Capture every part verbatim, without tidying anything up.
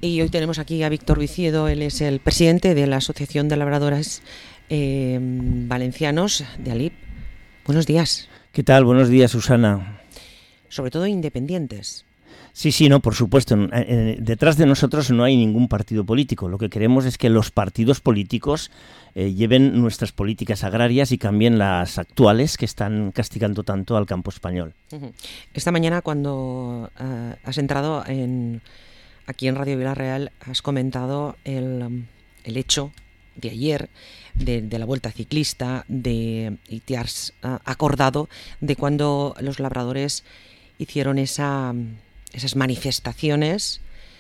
Y hoy tenemos aquí a Víctor Viciedo, él es el presidente de la Asociación de Labradores eh, Valencianos de Alip. Buenos días. ¿Qué tal? Buenos días, Susana. Sobre todo independientes. Sí, sí, no, por supuesto. Eh, detrás de nosotros no hay ningún partido político. Lo que queremos es que los partidos políticos eh, lleven nuestras políticas agrarias y cambien las actuales que están castigando tanto al campo español. Esta mañana, cuando uh, has entrado en, aquí en Radio Vila-real, has comentado el, el hecho de ayer de, de la Vuelta Ciclista de, y te has uh, acordado de cuando los labradores hicieron esa... esas manifestaciones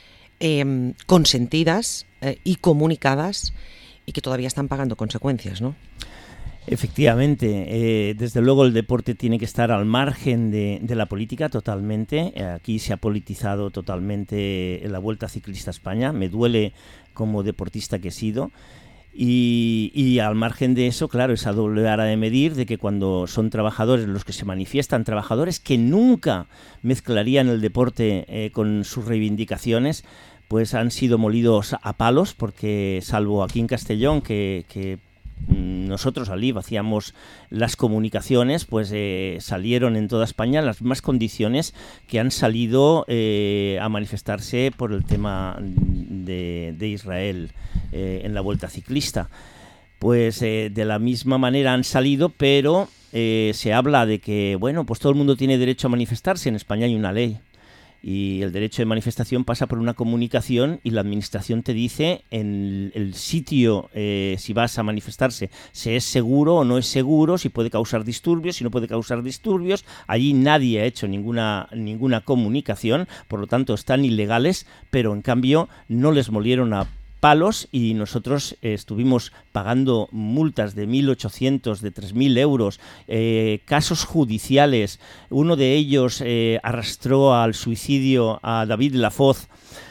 eh, consentidas eh, y comunicadas y que todavía están pagando consecuencias, ¿no? Efectivamente, eh, desde luego el deporte tiene que estar al margen de, de la política totalmente. Aquí se ha politizado totalmente la Vuelta Ciclista a España. Me duele como deportista que he sido. Y, y al margen de eso, claro, esa doble vara de medir de que cuando son trabajadores los que se manifiestan, trabajadores que nunca mezclarían el deporte eh, con sus reivindicaciones, pues han sido molidos a palos, porque salvo aquí en Castellón, que, que nosotros, Alip, hacíamos las comunicaciones, pues eh, salieron en toda España las mismas condiciones que han salido eh, a manifestarse por el tema de, de Israel eh, en la Vuelta Ciclista. Pues eh, de la misma manera han salido, pero eh, se habla de que, bueno, pues todo el mundo tiene derecho a manifestarse. En España hay una ley. Y el derecho de manifestación pasa por una comunicación y la administración te dice en el sitio, eh, si vas a manifestarse, si es seguro o no es seguro, si puede causar disturbios, si no puede causar disturbios. Allí nadie ha hecho ninguna, ninguna comunicación, por lo tanto están ilegales, pero en cambio no les molieron a palos y nosotros eh, estuvimos pagando multas de mil ochocientos, de tres mil euros, eh, casos judiciales. Uno de ellos eh, arrastró al suicidio a David Lafoz.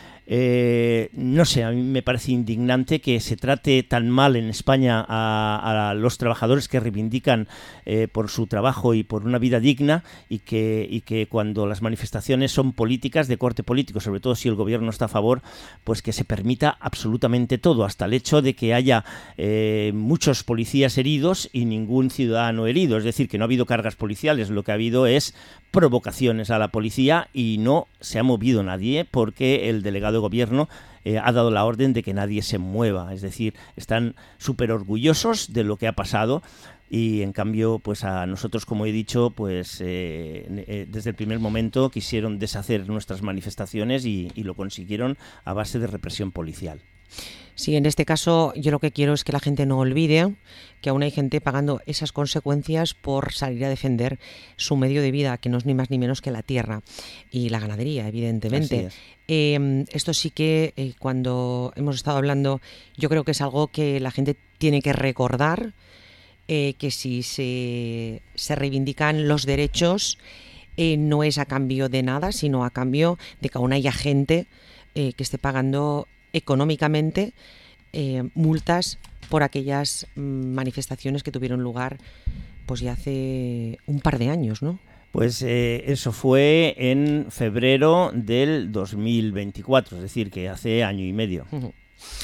Eh, no sé, a mí me parece indignante que se trate tan mal en España a, a los trabajadores que reivindican eh, por su trabajo y por una vida digna, y que, y que cuando las manifestaciones son políticas, de corte político, sobre todo si el gobierno está a favor, pues que se permita absolutamente todo, hasta el hecho de que haya eh, muchos policías heridos y ningún ciudadano herido. Es decir, que no ha habido cargas policiales, lo que ha habido es provocaciones a la policía y no se ha movido nadie porque el delegado de gobierno eh, ha dado la orden de que nadie se mueva. Es decir, están súper orgullosos de lo que ha pasado y en cambio, pues a nosotros, como he dicho, pues eh, eh, desde el primer momento quisieron deshacer nuestras manifestaciones y, y lo consiguieron a base de represión policial. Sí, en este caso yo lo que quiero es que la gente no olvide que aún hay gente pagando esas consecuencias por salir a defender su medio de vida, que no es ni más ni menos que la tierra y la ganadería, evidentemente. Eh, esto sí que eh, cuando hemos estado hablando, yo creo que es algo que la gente tiene que recordar, eh, que si se, se reivindican los derechos, eh, no es a cambio de nada, sino a cambio de que aún haya gente eh, que esté pagando económicamente eh, multas por aquellas manifestaciones que tuvieron lugar pues ya hace un par de años, ¿no? Pues eh, eso fue en febrero del dos mil veinticuatro, es decir, que hace año y medio. Uh-huh.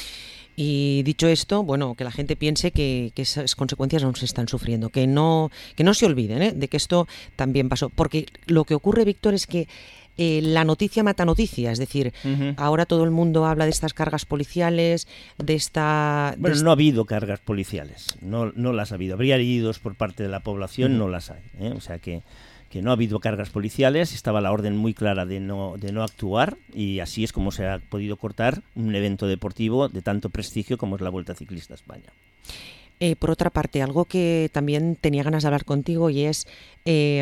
Y dicho esto, bueno, que la gente piense que, que esas consecuencias no se están sufriendo, que no, que no se olviden ¿eh? de que esto también pasó. Porque lo que ocurre, Víctor, es que Eh, la noticia mata noticia, es decir, uh-huh. ahora todo el mundo habla de estas cargas policiales, de esta... De bueno, est- no ha habido cargas policiales, no, no las ha habido. Habría heridos por parte de la población, uh-huh. no las hay. ¿eh? O sea que, que no ha habido cargas policiales, estaba la orden muy clara de no, de no actuar y así es como se ha podido cortar un evento deportivo de tanto prestigio como es la Vuelta Ciclista a España. Eh, por otra parte, algo que también tenía ganas de hablar contigo y es eh,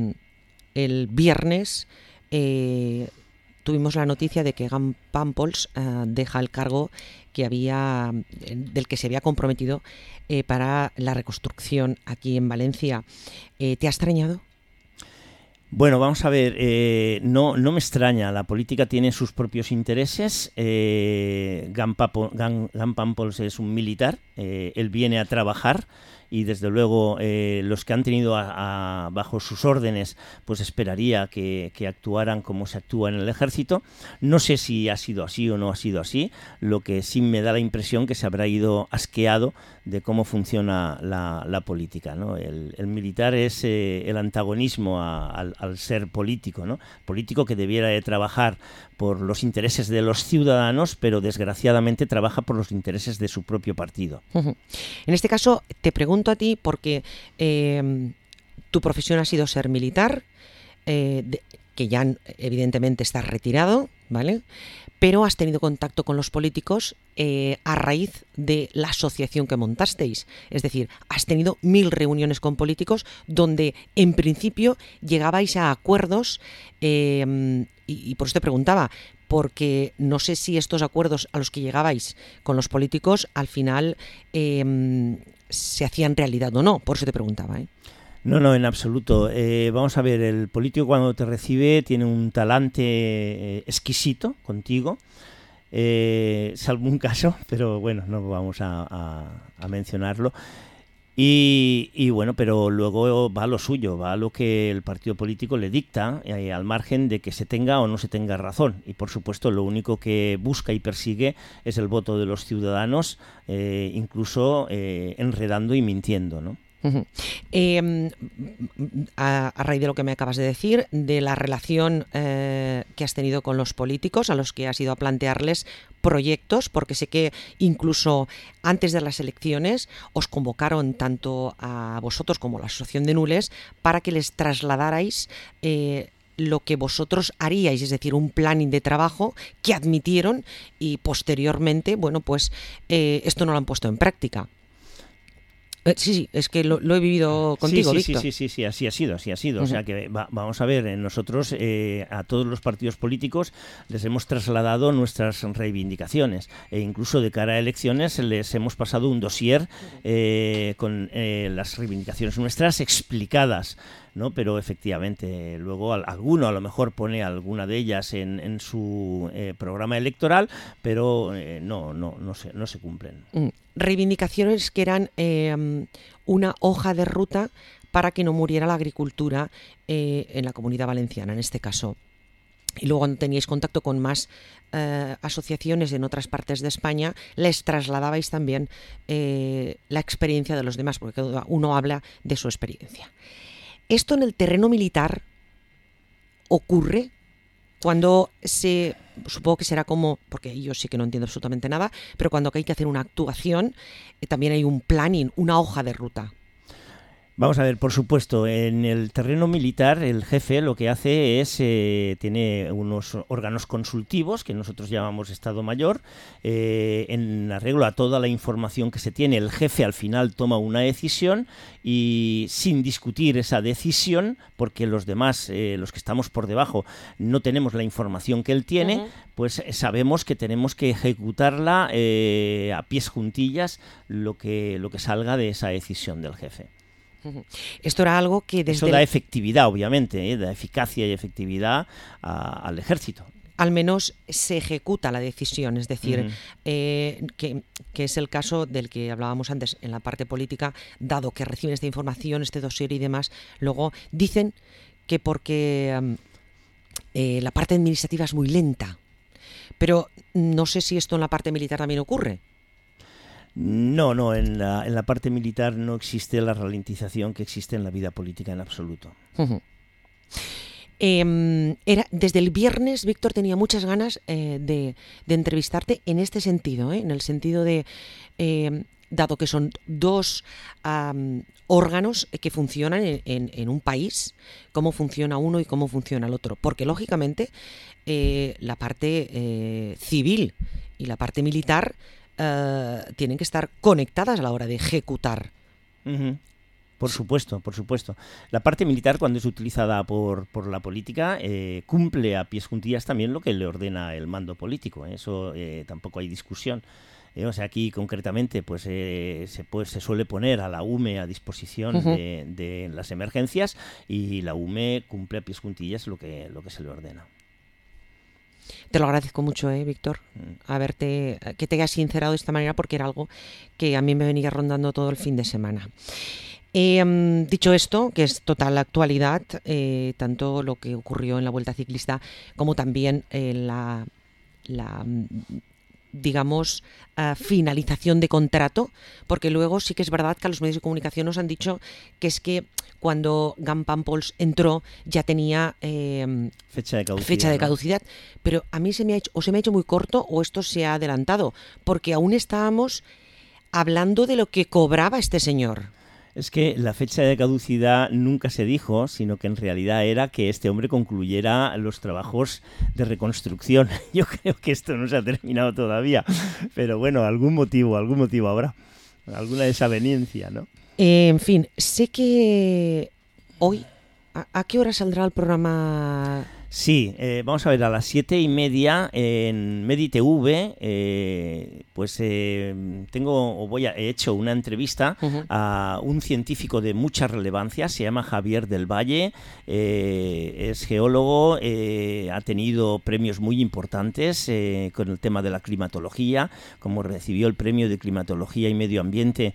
el viernes... Eh, tuvimos la noticia de que Jan Pampols eh, deja el cargo que había, del que se había comprometido eh, para la reconstrucción aquí en Valencia. Eh, ¿Te ha extrañado? Bueno, vamos a ver, eh, no, no me extraña, la política tiene sus propios intereses. eh, Jan, Papo, Jan, Jan Pampols es un militar, eh, él viene a trabajar y desde luego eh, los que han tenido a, a, bajo sus órdenes, pues esperaría que, que actuaran como se actúa en el ejército. No sé si ha sido así o no ha sido así, lo que sí me da la impresión que se habrá ido asqueado de cómo funciona la, la política, ¿no? El, el militar es eh, el antagonismo a, al, al ser político, ¿no? Político que debiera de trabajar por los intereses de los ciudadanos, pero desgraciadamente trabaja por los intereses de su propio partido. Uh-huh. En este caso, te pregunto a ti porque eh, tu profesión ha sido ser militar, eh, de, que ya evidentemente estás retirado, ¿vale? Pero has tenido contacto con los políticos eh, a raíz de la asociación que montasteis. Es decir, has tenido mil reuniones con políticos donde en principio llegabais a acuerdos eh, y, y por eso te preguntaba, porque no sé si estos acuerdos a los que llegabais con los políticos al final eh, se hacían realidad o no. Por eso te preguntaba, ¿eh? No, no, en absoluto. Eh, vamos a ver, el político cuando te recibe tiene un talante eh, exquisito contigo, eh, salvo un caso, pero bueno, no vamos a, a, a mencionarlo. Y, y bueno, pero luego va a lo suyo, va a lo que el partido político le dicta, eh, al margen de que se tenga o no se tenga razón. Y por supuesto lo único que busca y persigue es el voto de los ciudadanos, eh, incluso eh, enredando y mintiendo, ¿no? Uh-huh. Eh, a, a raíz de lo que me acabas de decir, de la relación eh, que has tenido con los políticos, a los que has ido a plantearles proyectos, porque sé que incluso antes de las elecciones os convocaron tanto a vosotros como a la Asociación de Nules para que les trasladarais eh, lo que vosotros haríais, es decir, un planning de trabajo que admitieron y posteriormente, bueno, pues eh, esto no lo han puesto en práctica. Eh, sí, sí, es que lo, lo he vivido contigo, sí, sí, Víctor. Sí, sí, sí, sí, así ha sido, así ha sido. Uh-huh. O sea que va, vamos a ver, nosotros eh, a todos los partidos políticos les hemos trasladado nuestras reivindicaciones e incluso de cara a elecciones les hemos pasado un dossier eh, con eh, las reivindicaciones nuestras explicadas, ¿no? Pero efectivamente luego alguno a lo mejor pone alguna de ellas en, en su eh, programa electoral, pero eh, no, no, no, se, no se cumplen. Mm. Reivindicaciones que eran eh, una hoja de ruta para que no muriera la agricultura eh, en la Comunidad Valenciana, en este caso. Y luego cuando teníais contacto con más eh, asociaciones en otras partes de España, les trasladabais también eh, la experiencia de los demás, porque uno habla de su experiencia. Esto en el terreno militar ocurre cuando se, supongo que será como, porque yo sí que no entiendo absolutamente nada, pero cuando hay que hacer una actuación, eh, también hay un planning, una hoja de ruta. Vamos a ver, por supuesto, en el terreno militar el jefe lo que hace es, eh, tiene unos órganos consultivos que nosotros llamamos Estado Mayor, eh, en arreglo a toda la información que se tiene, el jefe al final toma una decisión y sin discutir esa decisión, porque los demás, eh, los que estamos por debajo, no tenemos la información que él tiene, uh-huh. pues sabemos que tenemos que ejecutarla eh, a pies juntillas lo que, lo que salga de esa decisión del jefe. Esto era algo que desde... Eso da efectividad, obviamente, ¿eh? Da eficacia y efectividad a, al ejército. Al menos se ejecuta la decisión, es decir, uh-huh. eh, que, que es el caso del que hablábamos antes en la parte política, dado que reciben esta información, este dossier y demás, luego dicen que porque eh, la parte administrativa es muy lenta, pero no sé si esto en la parte militar también ocurre. No, no, en la, en la parte militar no existe la ralentización que existe en la vida política en absoluto. Uh-huh. Eh, era, desde el viernes, Víctor, tenía muchas ganas eh, de, de entrevistarte en este sentido, ¿eh? En el sentido de, eh, dado que son dos um, órganos que funcionan en, en, en un país, cómo funciona uno y cómo funciona el otro. Porque, lógicamente, eh, la parte eh, civil y la parte militar Uh, tienen que estar conectadas a la hora de ejecutar. Uh-huh. Por supuesto, por supuesto. La parte militar, cuando es utilizada por, por la política, eh, cumple a pies juntillas también lo que le ordena el mando político. ¿eh? Eso eh, tampoco hay discusión. Eh, o sea, aquí concretamente pues eh, se, pues se suele poner a la U M E a disposición uh-huh. de, de las emergencias y la U M E cumple a pies juntillas lo que, lo que se le ordena. Te lo agradezco mucho, ¿eh, Víctor? Haberte, que te hayas sincerado de esta manera, porque era algo que a mí me venía rondando todo el fin de semana. Eh, dicho esto, que es total actualidad, eh, tanto lo que ocurrió en la Vuelta Ciclista como también eh, la, la digamos, uh, finalización de contrato, porque luego sí que es verdad que a los medios de comunicación nos han dicho que es que cuando Gan Pampols entró ya tenía eh, fecha de caducidad, fecha de ¿no? caducidad, pero a mí se me ha hecho, o se me ha hecho muy corto o esto se ha adelantado, porque aún estábamos hablando de lo que cobraba este señor. Es que la fecha de caducidad nunca se dijo, sino que en realidad era que este hombre concluyera los trabajos de reconstrucción. Yo creo que esto no se ha terminado todavía, pero bueno, algún motivo, algún motivo habrá, alguna desaveniencia, ¿no? Eh, en fin, sé que hoy, ¿a, a qué hora saldrá el programa? Sí, eh, vamos a ver, a las siete y media en MediTV, eh, pues eh, tengo, o voy a, he hecho una entrevista uh-huh. a un científico de mucha relevancia, se llama Javier del Valle, eh, es geólogo, eh, ha tenido premios muy importantes eh, con el tema de la climatología, como recibió el premio de climatología y medio ambiente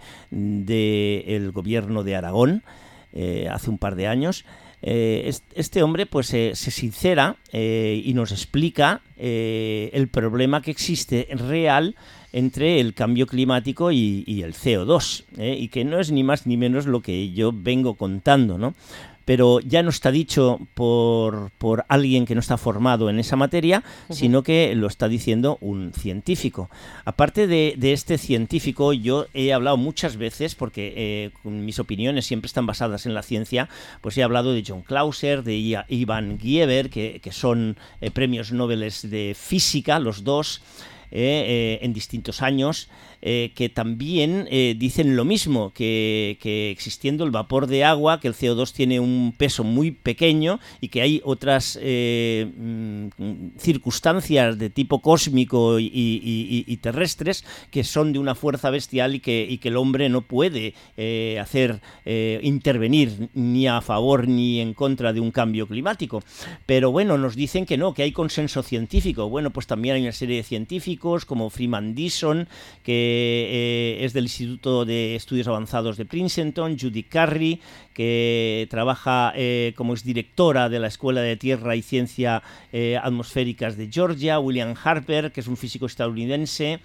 del gobierno de Aragón eh, hace un par de años. Eh, este hombre pues eh, se sincera eh, y nos explica eh, el problema que existe real entre el cambio climático y, y el C O dos, eh, y que no es ni más ni menos lo que yo vengo contando, ¿no? Pero ya no está dicho por, por alguien que no está formado en esa materia, uh-huh. sino que lo está diciendo un científico. Aparte de, de este científico, yo he hablado muchas veces, porque eh, mis opiniones siempre están basadas en la ciencia, pues he hablado de John Clauser, de Ivan Gieber, que, que son eh, premios Nobel de física, los dos, eh, eh, en distintos años, Eh, que también eh, dicen lo mismo, que, que existiendo el vapor de agua, que el C O dos tiene un peso muy pequeño y que hay otras eh, mm, circunstancias de tipo cósmico y, y, y terrestres que son de una fuerza bestial y que, y que el hombre no puede eh, hacer eh, intervenir ni a favor ni en contra de un cambio climático. Pero bueno, nos dicen que no, que hay consenso científico. Bueno, pues también hay una serie de científicos como Freeman Dyson, que Eh, es del Instituto de Estudios Avanzados de Princeton, Judy Carey, que trabaja eh, como exdirectora de la Escuela de Tierra y Ciencia eh, Atmosféricas de Georgia, William Harper, que es un físico estadounidense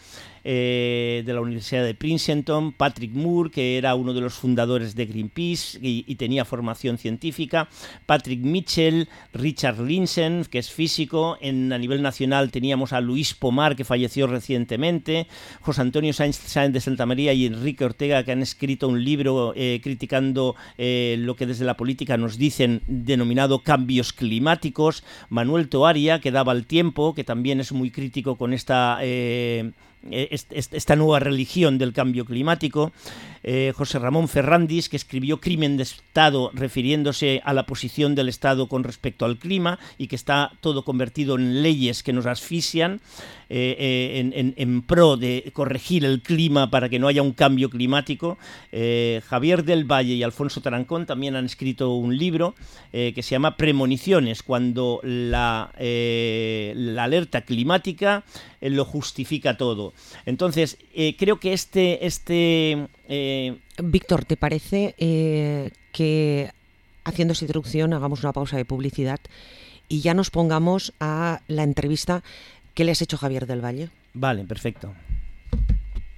eh, de la Universidad de Princeton, Patrick Moore, que era uno de los fundadores de Greenpeace y, y tenía formación científica, Patrick Mitchell, Richard Lindzen, que es físico. En, a nivel nacional teníamos a Luis Pomar, que falleció recientemente, José Antonio Sáenz, Sáenz de Santa María y Enrique Ortega, que han escrito un libro eh, criticando eh, lo que desde la política nos dicen, denominado cambios climáticos, Manuel Toaria, que daba el tiempo, que también es muy crítico con esta... Eh, esta nueva religión del cambio climático, eh, José Ramón Ferrandis, que escribió Crimen de Estado refiriéndose a la posición del Estado con respecto al clima y que está todo convertido en leyes que nos asfixian eh, eh, en, en, en pro de corregir el clima para que no haya un cambio climático. eh, Javier del Valle y Alfonso Tarancón también han escrito un libro eh, que se llama Premoniciones, cuando la, eh, la alerta climática eh, lo justifica todo. Entonces, eh, creo que este... este eh... Víctor, ¿te parece eh, que, haciendo esta introducción, hagamos una pausa de publicidad y ya nos pongamos a la entrevista que le has hecho a Javier del Valle? Vale, perfecto.